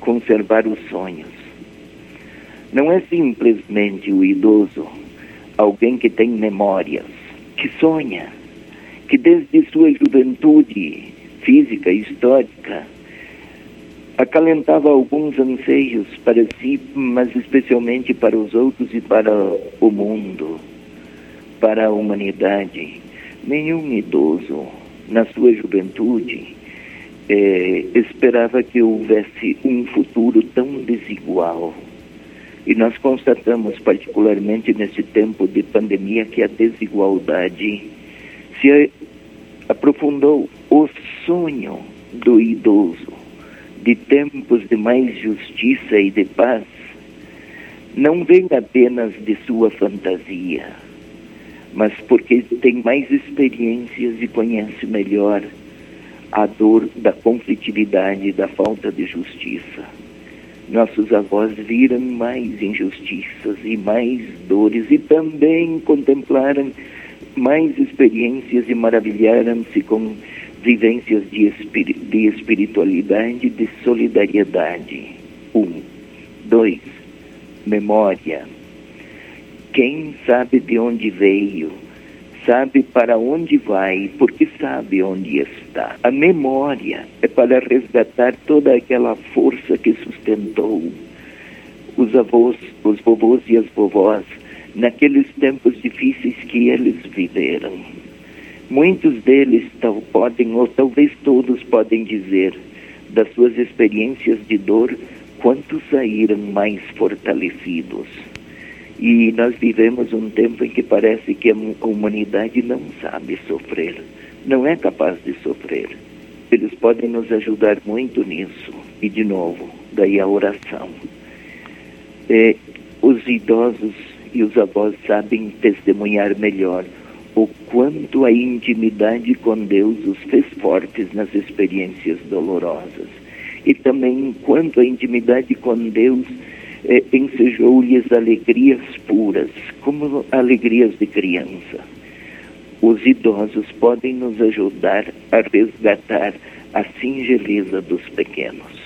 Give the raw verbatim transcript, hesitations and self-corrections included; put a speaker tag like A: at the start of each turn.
A: conservar os sonhos. Não é simplesmente o idoso, alguém que tem memórias, que sonha, que desde sua juventude física e histórica acalentava alguns anseios para si, mas especialmente para os outros e para o mundo, para a humanidade. Nenhum idoso, na sua juventude, eh, esperava que houvesse um futuro tão desigual. E nós constatamos, particularmente nesse tempo de pandemia, que a desigualdade se aprofundou. O sonho do idoso de tempos de mais justiça e de paz não vem apenas de sua fantasia, mas porque tem mais experiências e conhece melhor a dor da conflitividade e da falta de justiça. Nossos avós viram mais injustiças e mais dores e também contemplaram mais experiências e maravilharam-se com vivências de, espiri de espiritualidade, de solidariedade. Um. Dois. Memória. Quem sabe de onde veio, sabe para onde vai, porque sabe onde está. A memória é para resgatar toda aquela força que sustentou os avós, os vovôs e as vovós naqueles tempos difíceis que eles viveram. Muitos deles tal, podem, ou talvez todos podem dizer, das suas experiências de dor, quantos saíram mais fortalecidos. E nós vivemos um tempo em que parece que a humanidade não sabe sofrer, não é capaz de sofrer. Eles podem nos ajudar muito nisso. E, de novo, daí a oração. É, os idosos e os avós sabem testemunhar melhor o quanto a intimidade com Deus os fez fortes nas experiências dolorosas. E também quanto a intimidade com Deus eh, ensejou-lhes alegrias puras, como alegrias de criança. Os idosos podem nos ajudar a resgatar a singeleza dos pequenos.